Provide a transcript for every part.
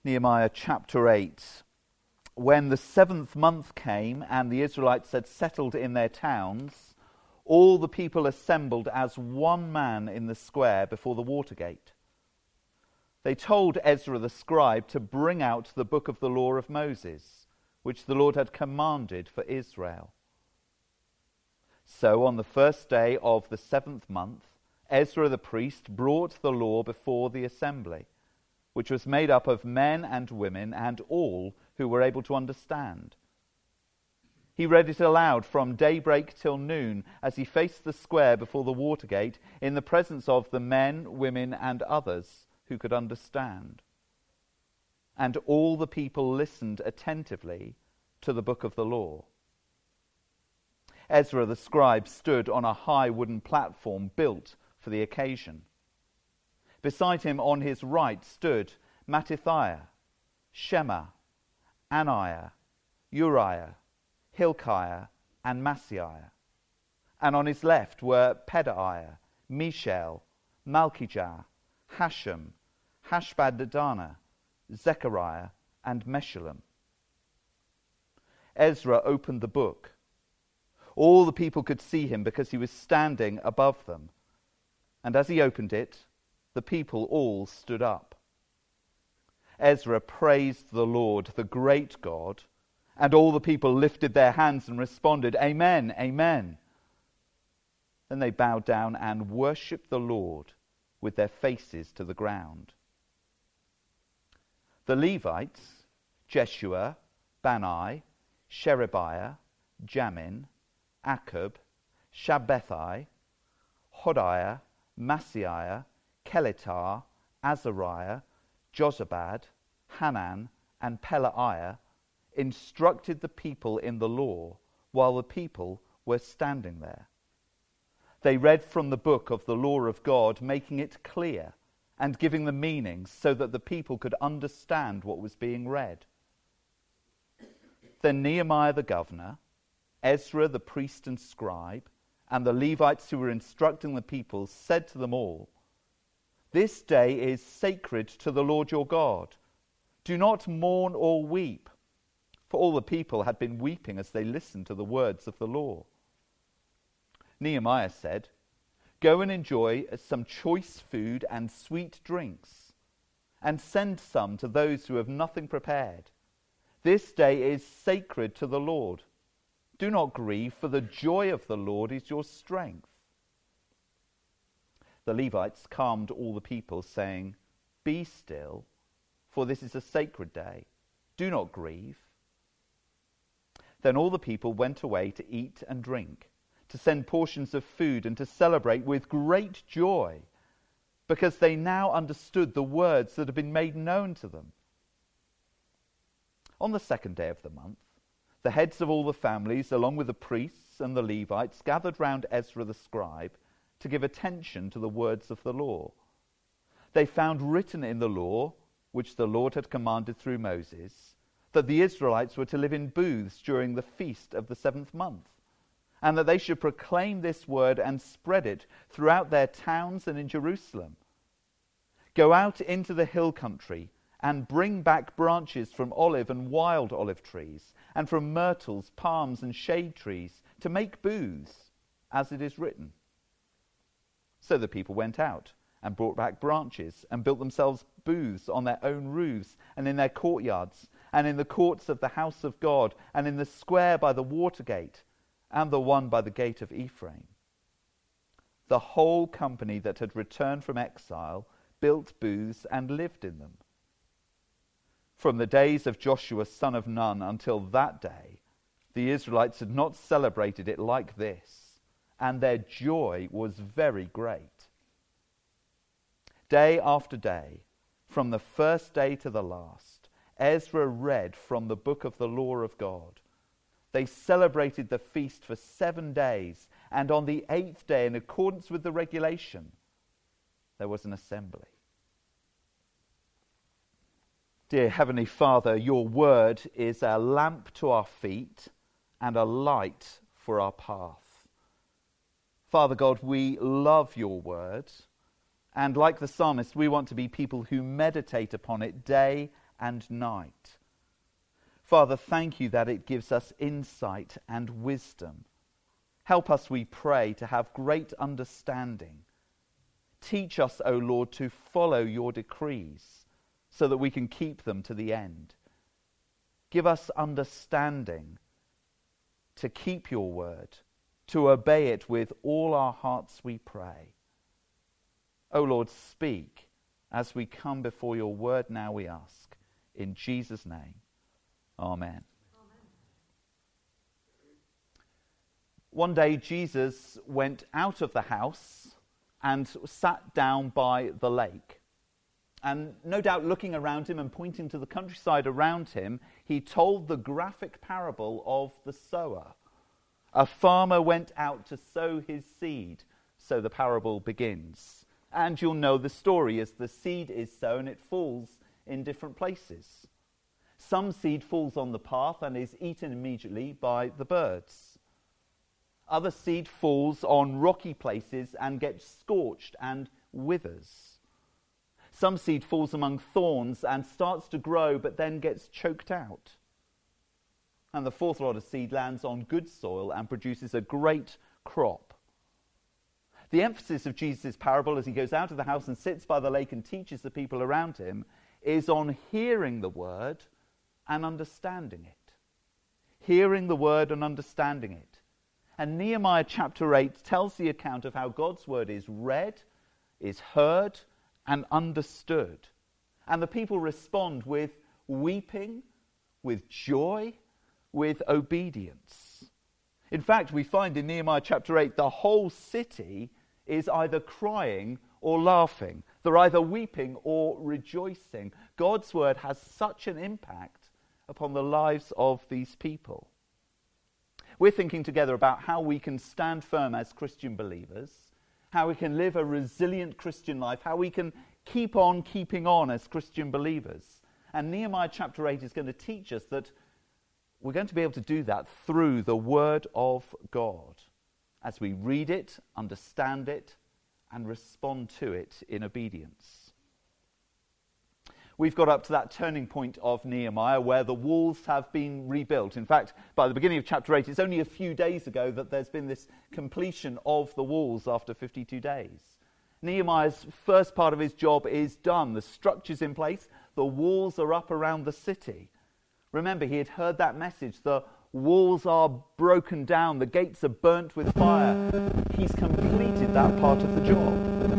Nehemiah chapter 8. When the 7th month came and the Israelites had settled in their towns, all the people assembled as one man in the square before the water gate. They told Ezra the scribe to bring out the book of the law of Moses, which the Lord had commanded for Israel. So on the first day of the 7th month, Ezra the priest brought the law before the assembly, which was made up of men and women and all who were able to understand. He read it aloud from daybreak till noon as he faced the square before the water gate in the presence of the men, women and others who could understand. And all the people listened attentively to the book of the law. Ezra the scribe stood on a high wooden platform built for the occasion. Beside him on his right stood Mattithiah, Shema, Ananiah, Uriah, Hilkiah, and Maaseiah. And on his left were Pedaiah, Mishael, Malchijah, Hashem, Hashbaddanah, Zechariah, and Meshullam. Ezra opened the book. All the people could see him because he was standing above them. And as he opened it, the people all stood up. Ezra praised the Lord, the great God, and all the people lifted their hands and responded, "Amen, amen." Then they bowed down and worshipped the Lord with their faces to the ground. The Levites, Jeshua, Bani, Sherebiah, Jamin, Akkub, Shabbethai, Hodiah, Maaseiah, Kelitah, Azariah, Jozabad, Hanan, and Pelaiah instructed the people in the law while the people were standing there. They read from the book of the law of God, making it clear and giving the meanings so that the people could understand what was being read. Then Nehemiah the governor, Ezra the priest and scribe, and the Levites who were instructing the people said to them all, "This day is sacred to the Lord your God. Do not mourn or weep." For all the people had been weeping as they listened to the words of the law. Nehemiah said, "Go and enjoy some choice food and sweet drinks, and send some to those who have nothing prepared. This day is sacred to the Lord. Do not grieve, for the joy of the Lord is your strength." The Levites calmed all the people, saying, "Be still, for this is a sacred day. Do not grieve." Then all the people went away to eat and drink, to send portions of food, and to celebrate with great joy, because they now understood the words that had been made known to them. On the 2nd day of the month, the heads of all the families, along with the priests and the Levites, gathered round Ezra the scribe to give attention to the words of the law. They found written in the law, which the Lord had commanded through Moses, that the Israelites were to live in booths during the feast of the 7th month, and that they should proclaim this word and spread it throughout their towns and in Jerusalem. "Go out into the hill country and bring back branches from olive and wild olive trees, and from myrtles, palms, and shade trees, to make booths, as it is written." So the people went out and brought back branches and built themselves booths on their own roofs and in their courtyards and in the courts of the house of God and in the square by the water gate and the one by the gate of Ephraim. The whole company that had returned from exile built booths and lived in them. From the days of Joshua son of Nun until that day, the Israelites had not celebrated it like this, and their joy was very great. Day after day, from the first day to the last, Ezra read from the book of the law of God. They celebrated the feast for 7 days, and on the 8th day, in accordance with the regulation, there was an assembly. Dear Heavenly Father, your word is a lamp to our feet and a light for our path. Father God, we love your word, and like the psalmist, we want to be people who meditate upon it day and night. Father, thank you that it gives us insight and wisdom. Help us, we pray, to have great understanding. Teach us, O Lord, to follow your decrees so that we can keep them to the end. Give us understanding to keep your word, to obey it with all our hearts, we pray. O Lord, speak as we come before your word now, we ask. In Jesus' name, amen. One day Jesus went out of the house and sat down by the lake. And no doubt looking around him and pointing to the countryside around him, he told the graphic parable of the sower. A farmer went out to sow his seed, so the parable begins. And you'll know the story. As the seed is sown, it falls in different places. Some seed falls on the path and is eaten immediately by the birds. Other seed falls on rocky places and gets scorched and withers. Some seed falls among thorns and starts to grow but then gets choked out. And the fourth lot of seed lands on good soil and produces a great crop. The emphasis of Jesus' parable as he goes out of the house and sits by the lake and teaches the people around him is on hearing the word and understanding it. Hearing the word and understanding it. And Nehemiah chapter 8 tells the account of how God's word is read, is heard, and understood. And the people respond with weeping, with joy, with obedience. In fact, we find in Nehemiah chapter 8, the whole city is either crying or laughing. They're either weeping or rejoicing. God's word has such an impact upon the lives of these people. We're thinking together about how we can stand firm as Christian believers, how we can live a resilient Christian life, how we can keep on keeping on as Christian believers. And Nehemiah chapter 8 is going to teach us that we're going to be able to do that through the Word of God as we read it, understand it, and respond to it in obedience. We've got up to that turning point of Nehemiah where the walls have been rebuilt. In fact, by the beginning of chapter 8, it's only a few days ago that there's been this completion of the walls after 52 days. Nehemiah's first part of his job is done. The structure's in place. The walls are up around the city. Remember, he had heard that message. The walls are broken down. The gates are burnt with fire. He's completed that part of the job.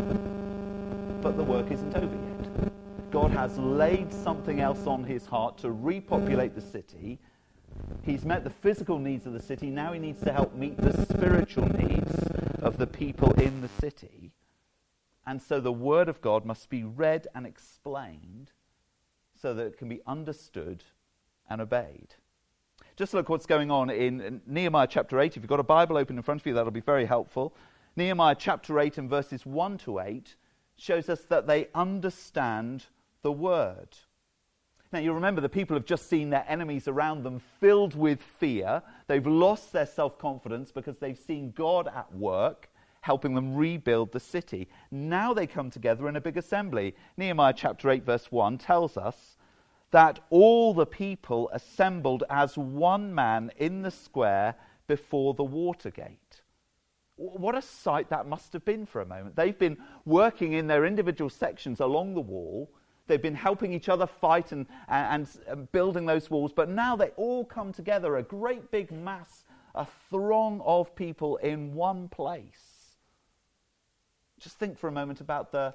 But the work isn't over yet. God has laid something else on his heart to repopulate the city. He's met the physical needs of the city. Now he needs to help meet the spiritual needs of the people in the city. And so the word of God must be read and explained so that it can be understood and obeyed. Just look what's going on in Nehemiah chapter 8. If you've got a Bible open in front of you, that'll be very helpful. Nehemiah chapter 8 and verses 1 to 8 shows us that they understand the word. Now you remember the people have just seen their enemies around them filled with fear. They've lost their self-confidence because they've seen God at work helping them rebuild the city. Now they come together in a big assembly. Nehemiah chapter 8 verse 1 tells us that all the people assembled as one man in the square before the water gate. What a sight that must have been for a moment. They've been working in their individual sections along the wall. They've been helping each other fight and building those walls. But now they all come together, a great big mass, a throng of people in one place. Just think for a moment about the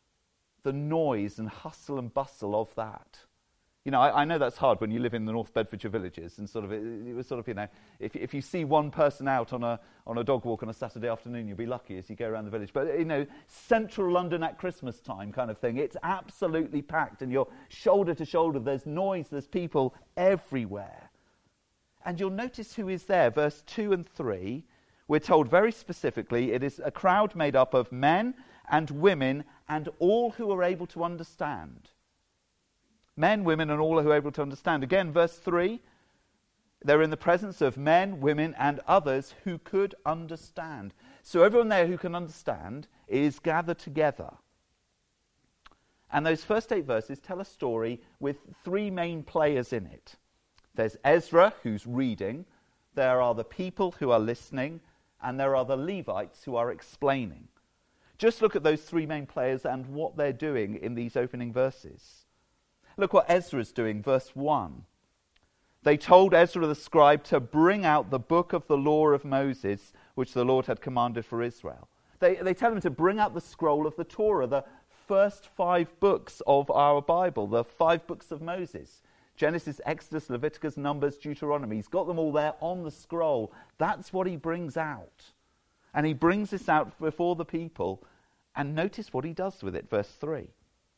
noise and hustle and bustle of that. You know, I know that's hard when you live in the North Bedfordshire villages, and sort of it was sort of, you know, if you see one person out on a dog walk on a Saturday afternoon, you'll be lucky as you go around the village. But, you know, central London at Christmas time kind of thing, it's absolutely packed, and you're shoulder to shoulder. There's noise, there's people everywhere. And you'll notice who is there. Verse 2 and 3, we're told very specifically, it is a crowd made up of men and women and all who are able to understand. Men, women, and all who are able to understand. Again, verse 3, they're in the presence of men, women, and others who could understand. So everyone there who can understand is gathered together. And those first 8 verses tell a story with 3 main players in it. There's Ezra, who's reading, there are the people who are listening, and there are the Levites who are explaining. Just look at those 3 main players and what they're doing in these opening verses. Look what Ezra's doing, verse 1. They told Ezra the scribe to bring out the book of the law of Moses, which the Lord had commanded for Israel. They tell him to bring out the scroll of the Torah, the first 5 books of our Bible, the 5 books of Moses. Genesis, Exodus, Leviticus, Numbers, Deuteronomy. He's got them all there on the scroll. That's what he brings out. And he brings this out before the people. And notice what he does with it, verse 3.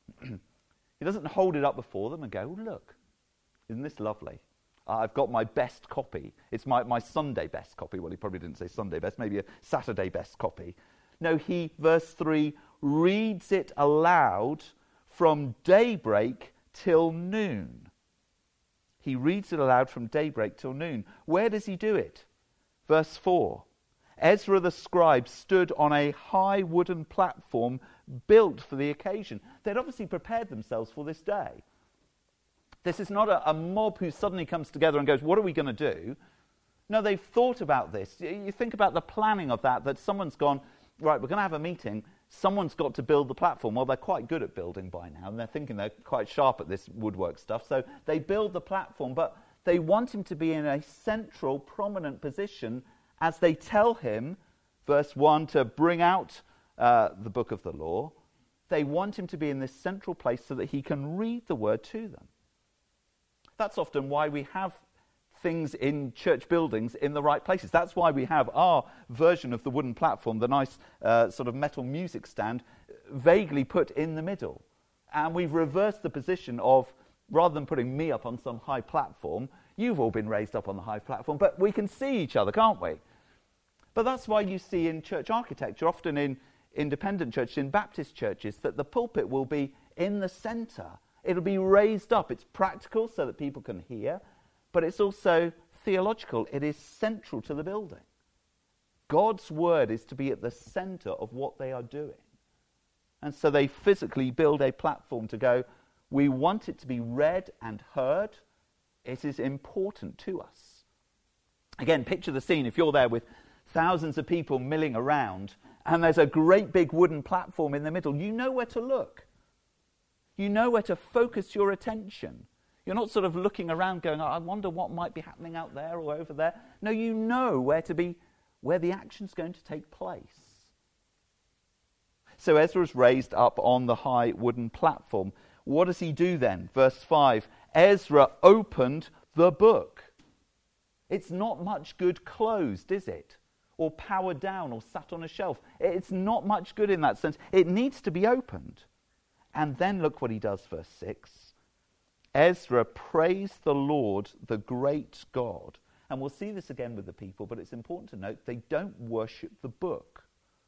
He doesn't hold it up before them and go, look, isn't this lovely? I've got my best copy. It's my Sunday best copy. Well, he probably didn't say Sunday best, maybe a Saturday best copy. No, he, verse 3, reads it aloud from daybreak till noon. He reads it aloud from daybreak till noon. Where does he do it? Verse 4. Ezra the scribe stood on a high wooden platform built for the occasion. They'd obviously prepared themselves for this day. This is not a mob who suddenly comes together and goes, what are we going to do? No, they've thought about this. You think about the planning of that someone's gone, right, we're going to have a meeting. Someone's got to build the platform. Well, they're quite good at building by now, and they're thinking they're quite sharp at this woodwork stuff. So they build the platform, but they want him to be in a central, prominent position as they tell him, verse 1, to bring out the book of the law. They want him to be in this central place so that he can read the word to them. That's often why we have things in church buildings in the right places. That's why we have our version of the wooden platform, the nice sort of metal music stand, vaguely put in the middle. And we've reversed the position of, rather than putting me up on some high platform, you've all been raised up on the high platform, but we can see each other, can't we? But that's why you see in church architecture, often in independent churches, in Baptist churches, that the pulpit will be in the centre. It'll be raised up. It's practical so that people can hear, but it's also theological. It is central to the building. God's word is to be at the centre of what they are doing. And so they physically build a platform to go, we want it to be read and heard. It is important to us. Again, picture the scene. If you're there with thousands of people milling around and there's a great big wooden platform in the middle, you know where to look. You know where to focus your attention. You're not sort of looking around going, I wonder what might be happening out there or over there. No, you know where to be, where the action's going to take place. So Ezra's raised up on the high wooden platform. What does he do then? Verse 5, Ezra opened the book. It's not much good closed, is it? Or powered down or sat on a shelf. It's not much good in that sense. It needs to be opened. And then look what he does, verse 6. Ezra praised the Lord, the great God. And we'll see this again with the people, but it's important to note they don't worship the book.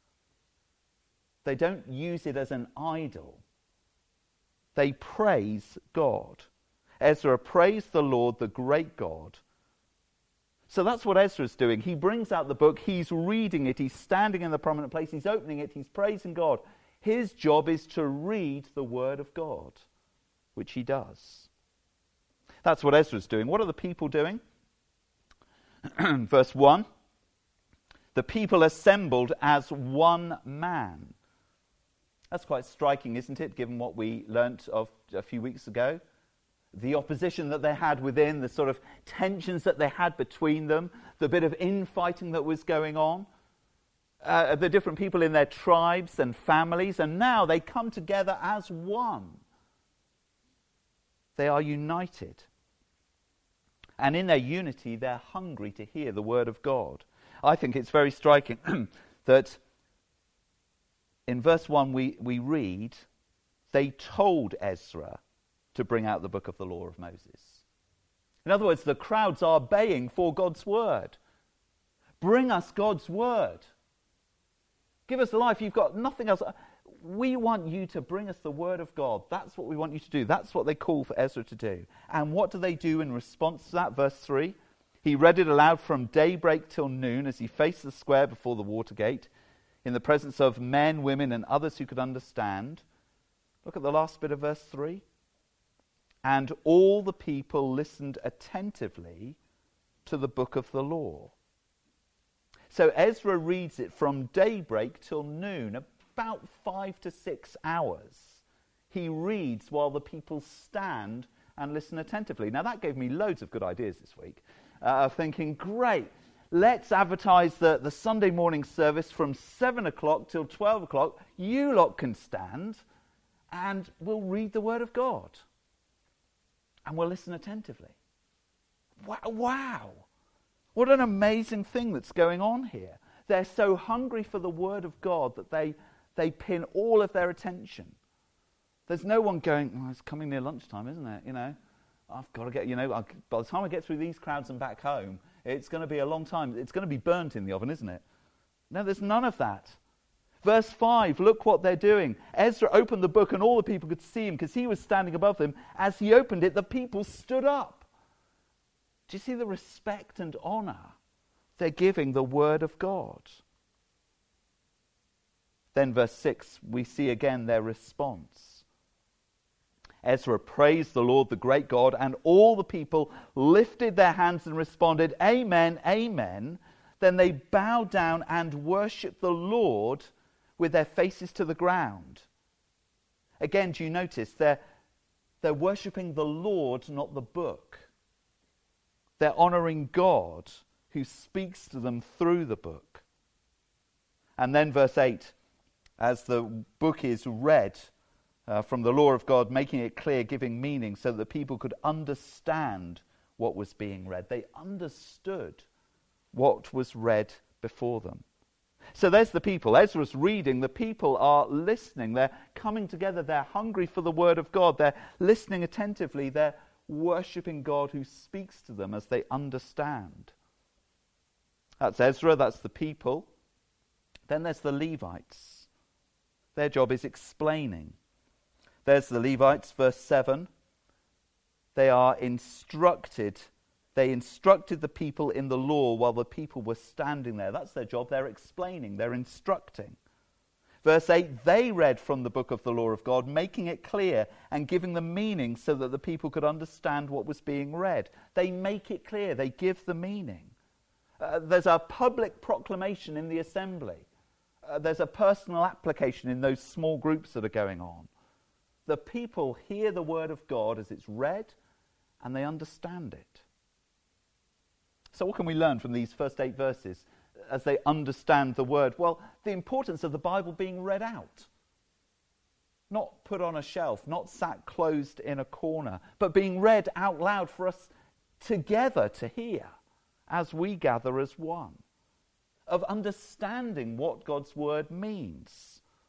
They don't use it as an idol. They praise God. Ezra praised the Lord, the great God. So that's what Ezra's doing. He brings out the book, he's reading it, he's standing in the prominent place, he's opening it, he's praising God. His job is to read the word of God, which he does. That's what Ezra's doing. What are the people doing? Verse 1, the people assembled as one man. That's quite striking, isn't it, given what we learnt of a few weeks ago? The opposition that they had within, the sort of tensions that they had between them, the bit of infighting that was going on, the different people in their tribes and families, and now they come together as one. They are united. And in their unity, they're hungry to hear the word of God. I think it's very striking that in verse 1 we read, they told Ezra to bring out the book of the law of Moses. In other words, the crowds are baying for God's word. Bring us God's word. Give us life. You've got nothing else. We want you to bring us the word of God. That's what we want you to do. That's what they call for Ezra to do. And what do they do in response to that? Verse 3, he read it aloud from daybreak till noon as he faced the square before the water gate in the presence of men, women, and others who could understand. Look at the last bit of verse 3. And all the people listened attentively to the book of the law. So Ezra reads it from daybreak till noon, about 5 to 6 hours. He reads while the people stand and listen attentively. Now that gave me loads of good ideas this week. Thinking, great, let's advertise the Sunday morning service from 7 o'clock till 12 o'clock. You lot can stand and we'll read the Word of God. And we'll listen attentively. Wow. What an amazing thing that's going on here. They're so hungry for the Word of God that they pin all of their attention. There's no one going, well, it's coming near lunchtime, isn't it? I've got to get, by the time I get through these crowds and back home, it's going to be a long time. It's going to be burnt in the oven, isn't it? No, there's none of that. Verse 5, look what they're doing. Ezra opened the book and all the people could see him because he was standing above them. As he opened it, the people stood up. Do you see the respect and honor they're giving the Word of God? Then verse 6, we see again their response. Ezra praised the Lord, the great God, and all the people lifted their hands and responded, Amen, Amen. Then they bowed down and worshipped the Lord with their faces to the ground. Again, do you notice they're worshipping the Lord, not the book. They're honoring God who speaks to them through the book. And then verse 8, as the book is read from the law of God, making it clear, giving meaning so that people could understand what was being read. They understood what was read before them. So there's the people. Ezra's reading. The people are listening. They're coming together. They're hungry for the Word of God. They're listening attentively. They're worshipping God who speaks to them as they understand. That's Ezra. That's the people. Then there's the Levites. Their job is explaining. There's the Levites, verse 7. They are instructed. They instructed the people in the law while the people were standing there. That's their job. They're explaining. They're instructing. Verse 8, they read from the book of the law of God, making it clear and giving the meaning so that the people could understand what was being read. They make it clear. They give the meaning. There's a public proclamation in the assembly. There's a personal application in those small groups that are going on. The people hear the Word of God as it's read, and they understand it. So what can we learn from these first 8 verses as they understand the Word? Well, the importance of the Bible being read out. Not put on a shelf, not sat closed in a corner, but being read out loud for us together to hear as we gather as one. Of understanding what God's Word means.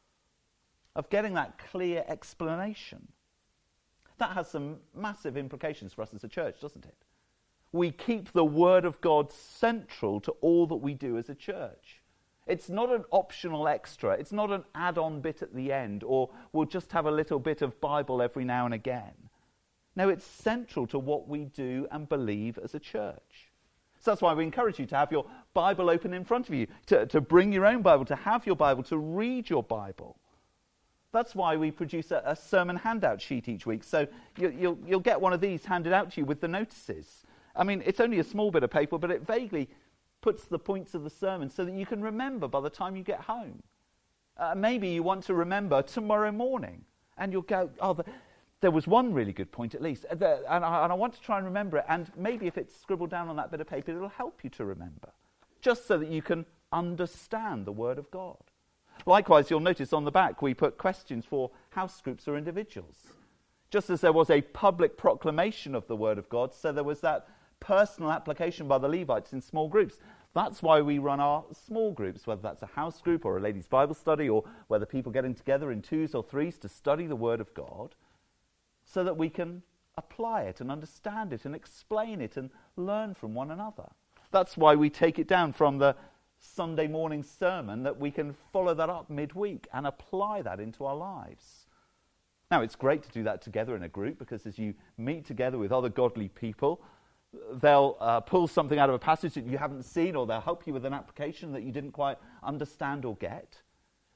Of getting that clear explanation. That has some massive implications for us as a church, doesn't it? We keep the Word of God central to all that we do as a church. It's not an optional extra. It's not an add-on bit at the end, or we'll just have a little bit of Bible every now and again. No, it's central to what we do and believe as a church. So that's why we encourage you to have your Bible open in front of you, to bring your own Bible, to have your Bible, to read your Bible. That's why we produce a sermon handout sheet each week. So you'll get one of these handed out to you with the notices. I mean, it's only a small bit of paper, but it vaguely puts the points of the sermon so that you can remember by the time you get home. Maybe you want to remember tomorrow morning, and you'll go, there was one really good point at least, and I want to try and remember it. And maybe if it's scribbled down on that bit of paper, it'll help you to remember, just so that you can understand the Word of God. Likewise, you'll notice on the back we put questions for house groups or individuals. Just as there was a public proclamation of the Word of God, so there was that personal application by the Levites in small groups. That's why we run our small groups, whether that's a house group or a ladies' Bible study, or whether people getting together in 2s or 3s to study the Word of God, so that we can apply it and understand it and explain it and learn from one another. That's why we take it down from the Sunday morning sermon, that we can follow that up midweek and apply that into our lives. Now, it's great to do that together in a group, because as you meet together with other godly people, they'll pull something out of a passage that you haven't seen, or they'll help you with an application that you didn't quite understand or get.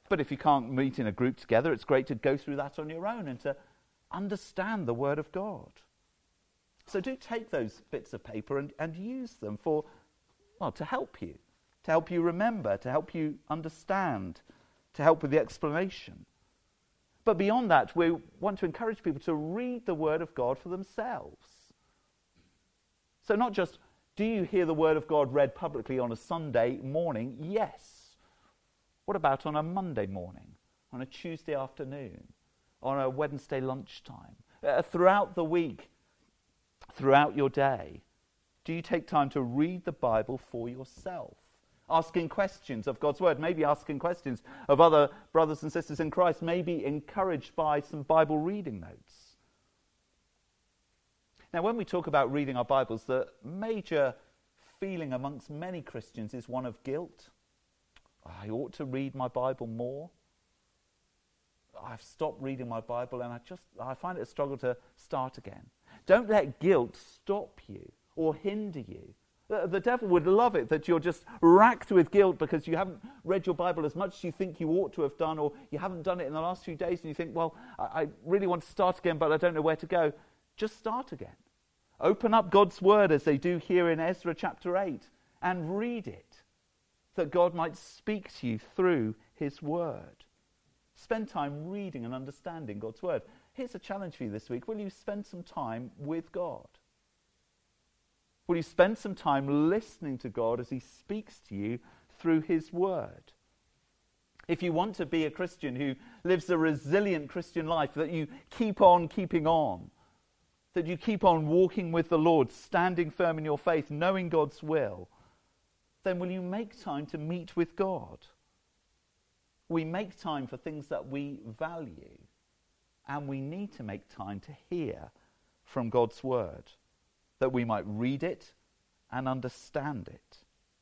But if you can't meet in a group together, it's great to go through that on your own and to understand the Word of God. So do take those bits of paper and use them to help you remember, to help you understand, to help with the explanation. But beyond that, we want to encourage people to read the Word of God for themselves. So not just, do you hear the Word of God read publicly on a Sunday morning? Yes. What about on a Monday morning, on a Tuesday afternoon, on a Wednesday lunchtime? Throughout the week, throughout your day, do you take time to read the Bible for yourself? Asking questions of God's Word, maybe asking questions of other brothers and sisters in Christ, maybe encouraged by some Bible reading notes. Now, when we talk about reading our Bibles, the major feeling amongst many Christians is one of guilt. I ought to read my Bible more. I've stopped reading my Bible and I find it a struggle to start again. Don't let guilt stop you or hinder you. The devil would love it that you're just racked with guilt because you haven't read your Bible as much as you think you ought to have done, or you haven't done it in the last few days and you think, well, I really want to start again, but I don't know where to go. Just start again. Open up God's Word as they do here in Ezra chapter 8 and read it, that God might speak to you through His Word. Spend time reading and understanding God's Word. Here's a challenge for you this week. Will you spend some time with God? Will you spend some time listening to God as He speaks to you through His Word? If you want to be a Christian who lives a resilient Christian life, that you keep on keeping on, that you keep on walking with the Lord, standing firm in your faith, knowing God's will, then will you make time to meet with God? We make time for things that we value, and we need to make time to hear from God's Word, that we might read it and understand it.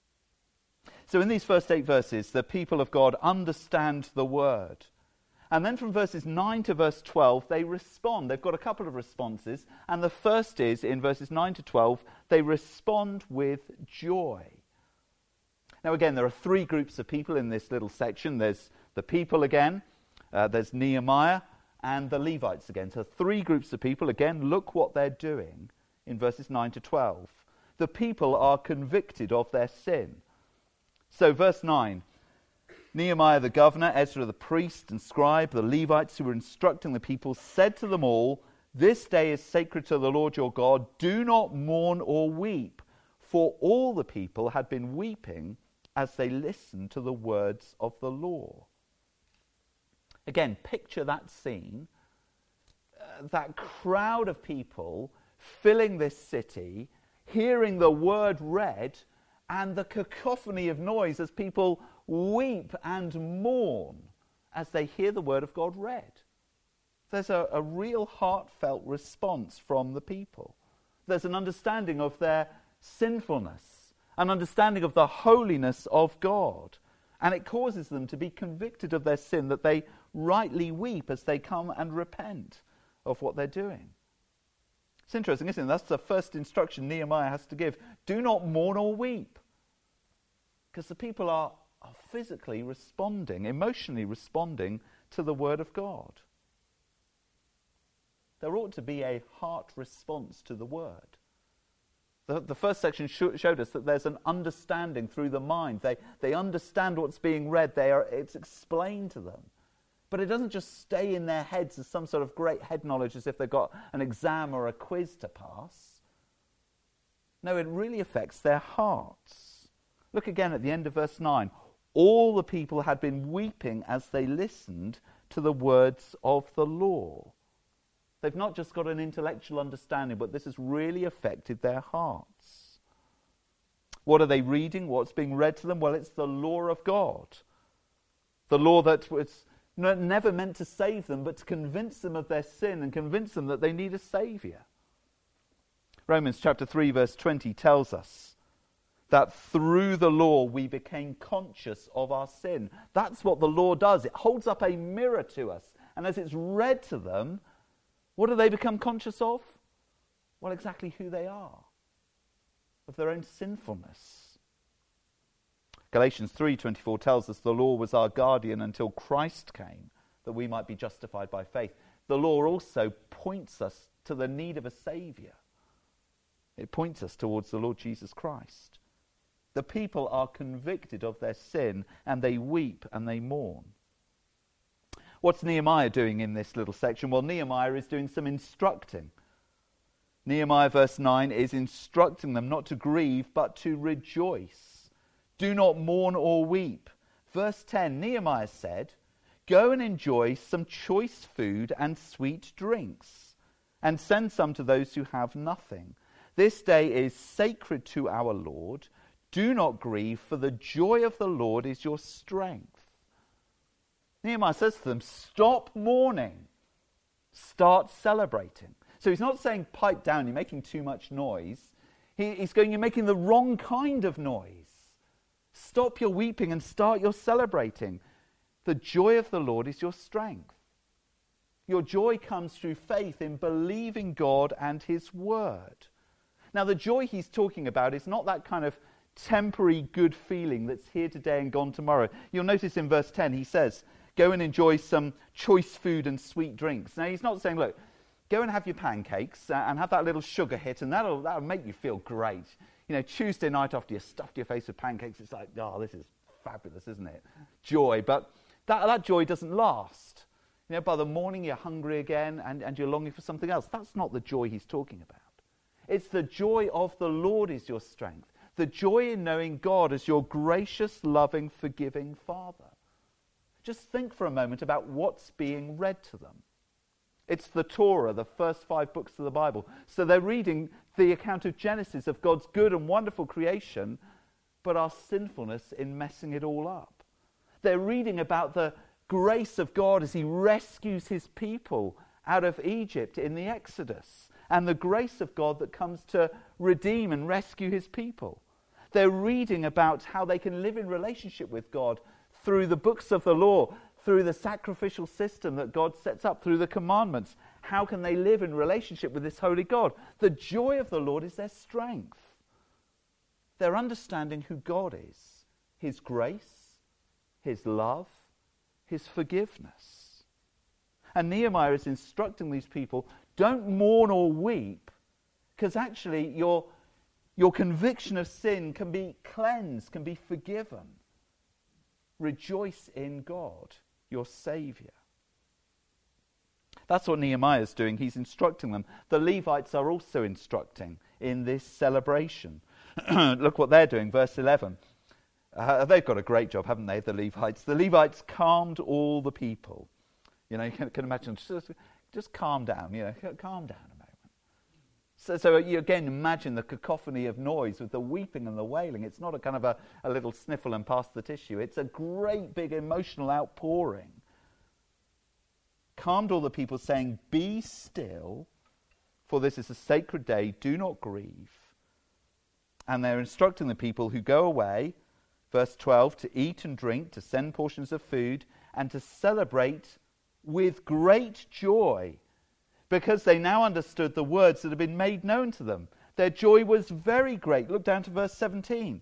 So in these first 8 verses, the people of God understand the Word. And then from verses 9 to verse 12, they respond. They've got a couple of responses. And the first is, in verses 9 to 12, they respond with joy. Now again, there are 3 groups of people in this little section. There's the people again, there's Nehemiah, and the Levites again. So 3 groups of people. Again, look what they're doing in verses 9 to 12. The people are convicted of their sin. So verse 9, Nehemiah the governor, Ezra the priest and scribe, the Levites who were instructing the people, said to them all, "This day is sacred to the Lord your God. Do not mourn or weep." For all the people had been weeping as they listened to the words of the law. Again, picture that scene, that crowd of people filling this city, hearing the word read, and the cacophony of noise as people weep and mourn as they hear the word of God read. There's a real heartfelt response from the people. There's an understanding of their sinfulness, an understanding of the holiness of God, and it causes them to be convicted of their sin, that they rightly weep as they come and repent of what they're doing. It's interesting, isn't it? That's the first instruction Nehemiah has to give. Do not mourn or weep. Because the people are physically responding, emotionally responding to the word of God. There ought to be a heart response to the word. The first section showed us that there's an understanding through the mind. They understand what's being read. It's explained to them. But it doesn't just stay in their heads as some sort of great head knowledge as if they've got an exam or a quiz to pass. No, it really affects their hearts. Look again at the end of verse 9. All the people had been weeping as they listened to the words of the law. They've not just got an intellectual understanding, but this has really affected their hearts. What are they reading? What's being read to them? Well, it's the law of God. The law that was never meant to save them, but to convince them of their sin and convince them that they need a saviour. Romans chapter 3 verse 20 tells us that through the law we became conscious of our sin. That's what the law does. It holds up a mirror to us. And as it's read to them, what do they become conscious of? Well, exactly who they are, of their own sinfulness. Galatians 3:24 tells us the law was our guardian until Christ came, that we might be justified by faith. The law also points us to the need of a Saviour. It points us towards the Lord Jesus Christ. The people are convicted of their sin, and they weep and they mourn. What's Nehemiah doing in this little section? Well, Nehemiah is doing some instructing. Nehemiah verse 9 is instructing them not to grieve, but to rejoice. Do not mourn or weep. Verse 10, Nehemiah said, go and enjoy some choice food and sweet drinks, and send some to those who have nothing. This day is sacred to our Lord. Do not grieve, for the joy of the Lord is your strength. Nehemiah says to them, stop mourning. Start celebrating. So he's not saying pipe down, you're making too much noise. He's going, you're making the wrong kind of noise. Stop your weeping and start your celebrating. The joy of the Lord is your strength. Your joy comes through faith in believing God and his word. Now, the joy he's talking about is not that kind of temporary good feeling that's here today and gone tomorrow. You'll notice in verse 10 he says, go and enjoy some choice food and sweet drinks. Now, he's not saying, look, go and have your pancakes and have that little sugar hit, and that'll make you feel great. You know, Tuesday night after you stuffed your face with pancakes, it's like, oh, this is fabulous, isn't it? Joy. But that joy doesn't last. You know, by the morning you're hungry again and you're longing for something else. That's not the joy he's talking about. It's the joy of the Lord is your strength. The joy in knowing God as your gracious, loving, forgiving Father. Just think for a moment about what's being read to them. It's the Torah, the first 5 books of the Bible. So they're reading the account of Genesis, of God's good and wonderful creation, but our sinfulness in messing it all up. They're reading about the grace of God as he rescues his people out of Egypt in the Exodus, and the grace of God that comes to redeem and rescue his people. They're reading about how they can live in relationship with God through the books of the law, through the sacrificial system that God sets up, through the commandments. How can they live in relationship with this holy God? The joy of the Lord is their strength. They're understanding who God is, his grace, his love, his forgiveness. And Nehemiah is instructing these people, don't mourn or weep, because actually your conviction of sin can be cleansed, can be forgiven. Rejoice in God, your Saviour. That's what Nehemiah is doing. He's instructing them. The Levites are also instructing in this celebration. Look what they're doing, verse 11. They've got a great job, haven't they, the Levites? The Levites calmed all the people. You know, you can imagine, just calm down, calm down a moment. So you again imagine the cacophony of noise with the weeping and the wailing. It's not a kind of a little sniffle and pass the tissue. It's a great big emotional outpouring. Calmed all the people, saying, be still, for this is a sacred day, do not grieve. And they're instructing the people who go away, verse 12, to eat and drink, to send portions of food, and to celebrate with great joy, because they now understood the words that had been made known to them. Their joy was very great. Look down to verse 17.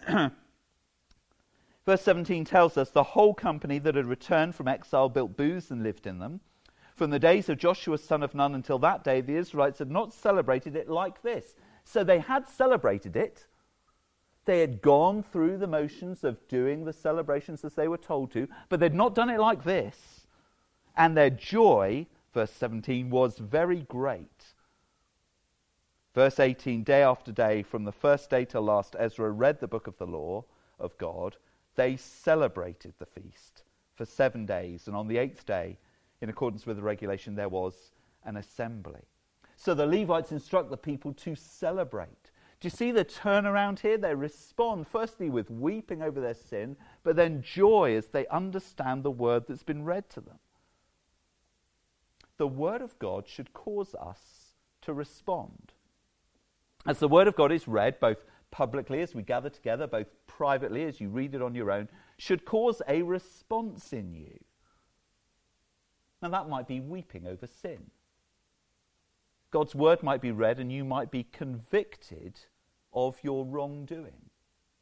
Verse 17 tells us the whole company that had returned from exile built booths and lived in them. From the days of Joshua son of Nun until that day, the Israelites had not celebrated it like this. So they had celebrated it. They had gone through the motions of doing the celebrations as they were told to, but they'd not done it like this. And their joy, verse 17, was very great. Verse 18, day after day, from the first day till last, Ezra read the book of the law of God. They celebrated the feast for 7 days, and on the 8th day, in accordance with the regulation, there was an assembly. So the Levites instruct the people to celebrate. Do you see the turnaround here? They respond firstly with weeping over their sin, but then joy as they understand the word that's been read to them. The word of God should cause us to respond. As the word of God is read, both publicly as we gather together, both privately as you read it on your own, should cause a response in you. Now that might be weeping over sin. God's word might be read and you might be convicted of your wrongdoing.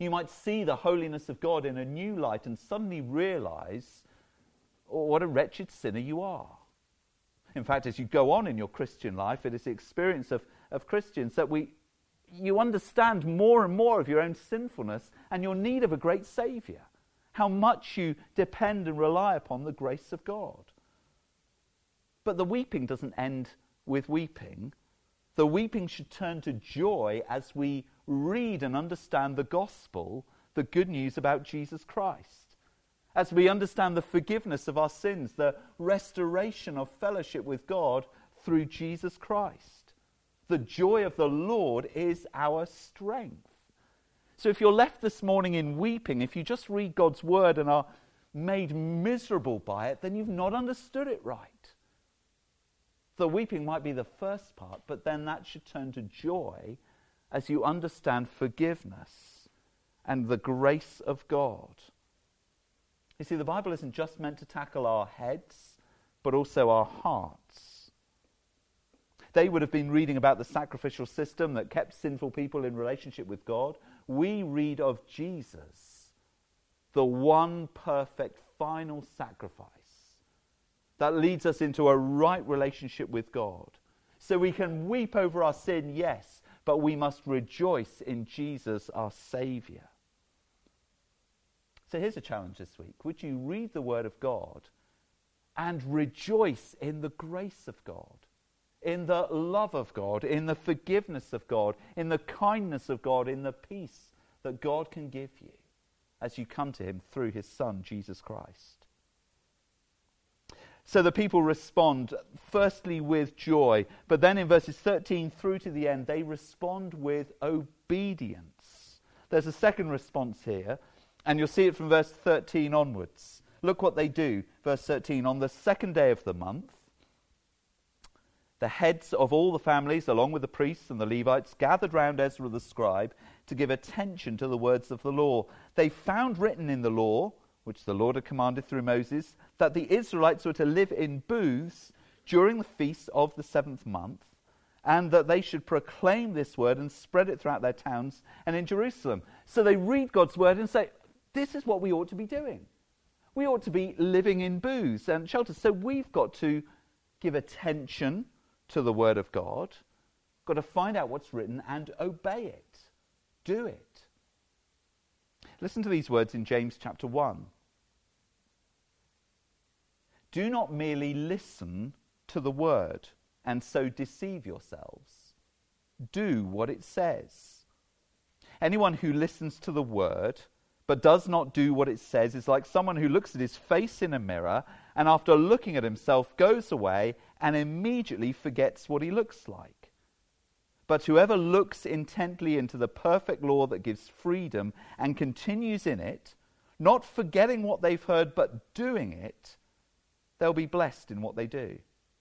You might see the holiness of God in a new light and suddenly realize what a wretched sinner you are. In fact, as you go on in your Christian life, it is the experience of Christians that you understand more and more of your own sinfulness and your need of a great Saviour, how much you depend and rely upon the grace of God. But the weeping doesn't end with weeping. The weeping should turn to joy as we read and understand the gospel, the good news about Jesus Christ. As we understand the forgiveness of our sins, the restoration of fellowship with God through Jesus Christ. The joy of the Lord is our strength. So if you're left this morning in weeping, if you just read God's word and are made miserable by it, then you've not understood it right. The weeping might be the first part, but then that should turn to joy as you understand forgiveness and the grace of God. You see, the Bible isn't just meant to tackle our heads, but also our hearts. They would have been reading about the sacrificial system that kept sinful people in relationship with God. We read of Jesus, the one perfect final sacrifice that leads us into a right relationship with God. So we can weep over our sin, yes, but we must rejoice in Jesus, our Saviour. So here's a challenge this week. Would you read the Word of God and rejoice in the grace of God, in the love of God, in the forgiveness of God, in the kindness of God, in the peace that God can give you as you come to him through his Son, Jesus Christ? So the people respond firstly with joy, but then in verses 13 through to the end, they respond with obedience. There's a second response here, and you'll see it from verse 13 onwards. Look what they do. Verse 13, on the second day of the month, the heads of all the families, along with the priests and the Levites, gathered round Ezra the scribe to give attention to the words of the law. They found written in the law, which the Lord had commanded through Moses, that the Israelites were to live in booths during the feast of the 7th month, and that they should proclaim this word and spread it throughout their towns and in Jerusalem. So they read God's word and say, this is what we ought to be doing. We ought to be living in booths and shelters. So we've got to give attention to the word of God, got to find out what's written and obey it. Do it. Listen to these words in James chapter 1. Do not merely listen to the word and so deceive yourselves. Do what it says. Anyone who listens to the word but does not do what it says is like someone who looks at his face in a mirror and after looking at himself goes away and immediately forgets what he looks like. But whoever looks intently into the perfect law that gives freedom and continues in it, not forgetting what they've heard but doing it, they'll be blessed in what they do.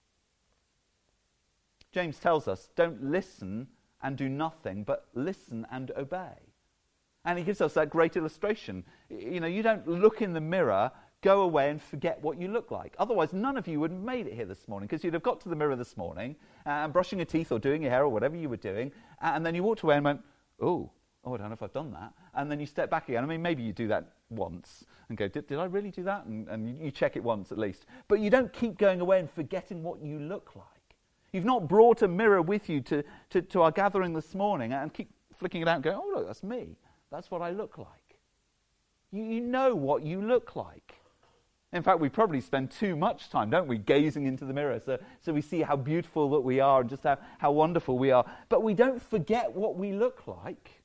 James tells us, don't listen and do nothing, but listen and obey. And he gives us that great illustration. You know, you don't look in the mirror, go away and forget what you look like. Otherwise, none of you would have made it here this morning, because you'd have got to the mirror this morning and brushing your teeth or doing your hair or whatever you were doing, and then you walked away and went, oh, I don't know if I've done that. And then you step back again. I mean, maybe you do that once and go, did I really do that? And you check it once at least. But you don't keep going away and forgetting what you look like. You've not brought a mirror with you to our gathering this morning and keep flicking it out and going, oh, look, that's me. That's what I look like. You know what you look like. In fact, we probably spend too much time, don't we, gazing into the mirror so we see how beautiful that we are and just how wonderful we are. But we don't forget what we look like.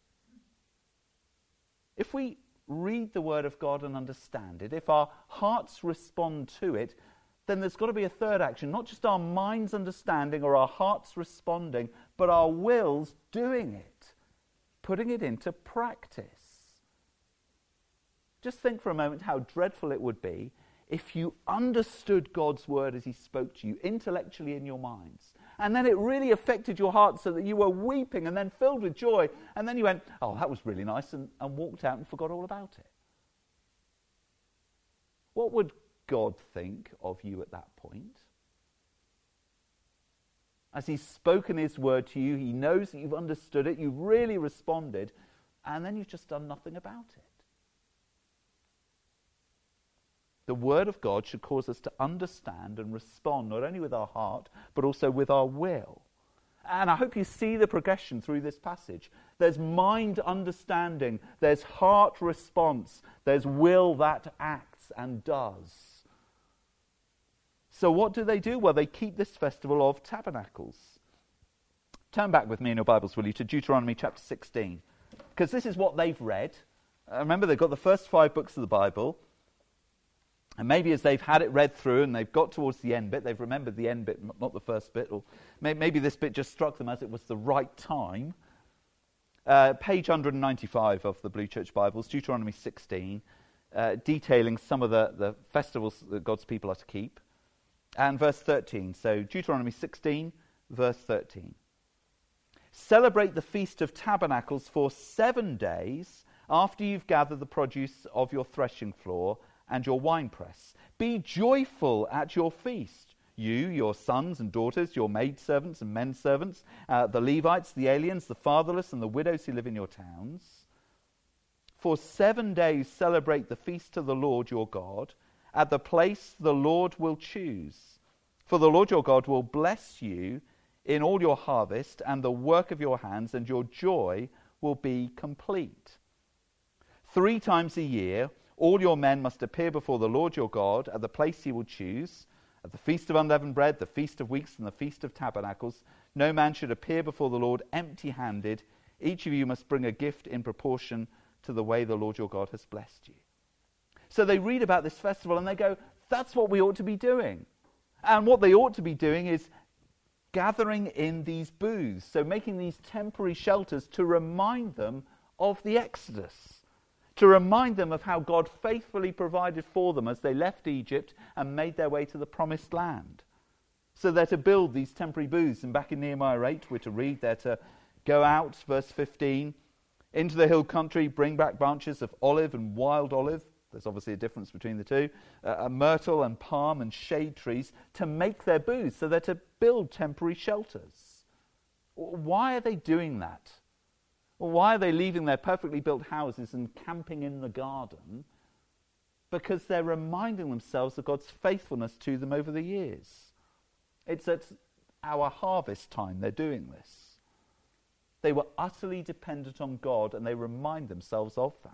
If we read the Word of God and understand it, if our hearts respond to it, then there's got to be a third action, not just our minds understanding or our hearts responding, but our wills doing it, putting it into practice. Just think for a moment how dreadful it would be if you understood God's word as he spoke to you intellectually in your minds, and then it really affected your heart so that you were weeping and then filled with joy, and then you went, oh, that was really nice, and walked out and forgot all about it. What would God think of you at that point? As he's spoken his word to you, he knows that you've understood it, you've really responded, and then you've just done nothing about it. The Word of God should cause us to understand and respond not only with our heart, but also with our will. And I hope you see the progression through this passage. There's mind understanding, there's heart response, there's will that acts and does. So what do? Well, they keep this festival of tabernacles. Turn back with me in your Bibles, will you, to Deuteronomy chapter 16. Because this is what they've read. Remember, they've got the first 5 books of the Bible. And maybe as they've had it read through and they've got towards the end bit, they've remembered the end bit, not the first bit. Or maybe this bit just struck them as it was the right time. Page 195 of the Blue Church Bibles, Deuteronomy 16, detailing some of the festivals that God's people are to keep. And verse 13. So Deuteronomy 16, verse 13. Celebrate the Feast of Tabernacles for 7 days after you've gathered the produce of your threshing floor and your winepress. Be joyful at your feast, you, your sons and daughters, your maidservants and menservants, the Levites, the aliens, the fatherless, and the widows who live in your towns. For 7 days celebrate the feast to the Lord your God at the place the Lord will choose. For the Lord your God will bless you in all your harvest and the work of your hands, and your joy will be complete. 3 times a year, all your men must appear before the Lord your God at the place he will choose, at the Feast of Unleavened Bread, the Feast of Weeks, and the Feast of Tabernacles. No man should appear before the Lord empty-handed. Each of you must bring a gift in proportion to the way the Lord your God has blessed you. So they read about this festival and they go, that's what we ought to be doing. And what they ought to be doing is gathering in these booths, so making these temporary shelters to remind them of the Exodus, to remind them of how God faithfully provided for them as they left Egypt and made their way to the promised land. So they're to build these temporary booths, and back in Nehemiah 8 we're to read, they're to go out, verse 15, into the hill country, bring back branches of olive and wild olive. There's obviously a difference between the two. Myrtle and palm and shade trees to make their booths. So they're to build temporary shelters. Why are they doing that? Well, why are they leaving their perfectly built houses and camping in the garden? Because they're reminding themselves of God's faithfulness to them over the years. It's at our harvest time they're doing this. They were utterly dependent on God, and they remind themselves of that.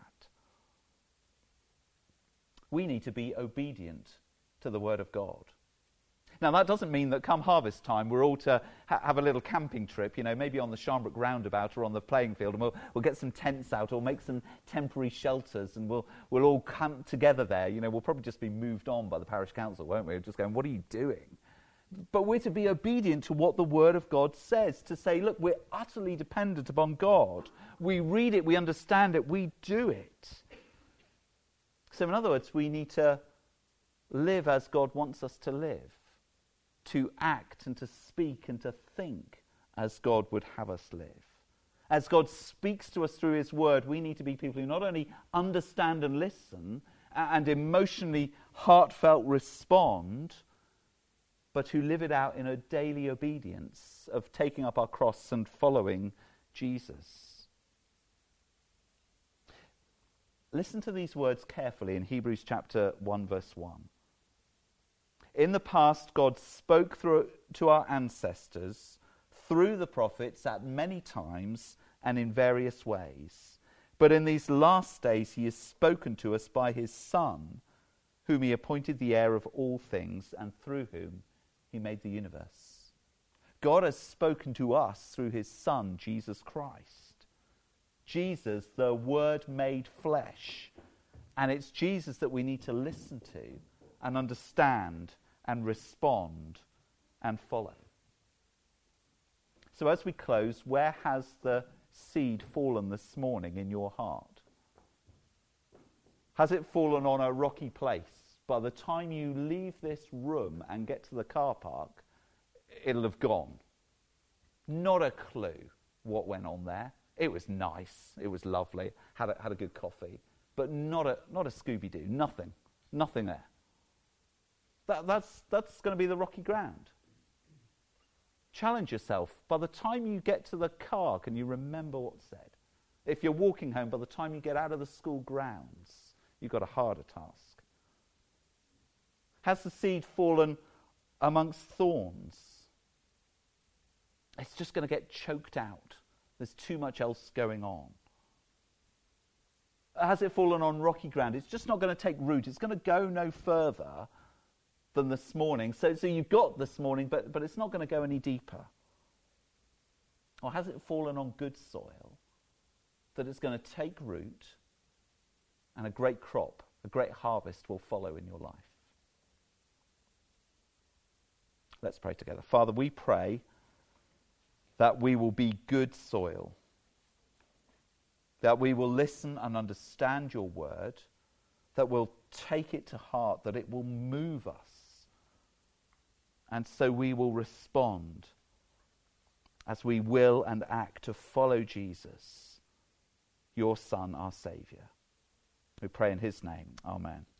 We need to be obedient to the Word of God. Now, that doesn't mean that come harvest time we're all to have a little camping trip, maybe on the Sharnbrook roundabout or on the playing field, and we'll get some tents out or make some temporary shelters, and we'll all camp together there. We'll probably just be moved on by the parish council, won't we? Just going, what are you doing? But we're to be obedient to what the Word of God says, to say, look, we're utterly dependent upon God. We read it, we understand it, we do it. So in other words, we need to live as God wants us to live, to act and to speak and to think as God would have us live. As God speaks to us through his word, we need to be people who not only understand and listen and emotionally heartfelt respond, but who live it out in a daily obedience of taking up our cross and following Jesus. Listen to these words carefully in Hebrews chapter 1, verse 1. In the past, God spoke to our ancestors through the prophets at many times and in various ways. But in these last days, he has spoken to us by his Son, whom he appointed the heir of all things, and through whom he made the universe. God has spoken to us through his Son, Jesus Christ. Jesus, the Word made flesh. And it's Jesus that we need to listen to and understand and respond and follow. So as we close, where has the seed fallen this morning in your heart? Has it fallen on a rocky place? By the time you leave this room and get to the car park, it'll have gone. Not a clue what went on there. It was nice, it was lovely, had a good coffee, but not a Scooby-Doo, nothing there. That's going to be the rocky ground. Challenge yourself. By the time you get to the car, can you remember what's said? If you're walking home, by the time you get out of the school grounds, you've got a harder task. Has the seed fallen amongst thorns? It's just going to get choked out. There's too much else going on. Has it fallen on rocky ground? It's just not going to take root. It's going to go no further than this morning. So you've got this morning, but it's not going to go any deeper. Or has it fallen on good soil that it's going to take root and a great crop, a great harvest will follow in your life? Let's pray together. Father, we pray that we will be good soil, that we will listen and understand your word, that we'll take it to heart, that it will move us, and so we will respond as we will and act to follow Jesus, your Son, our Saviour. We pray in his name. Amen.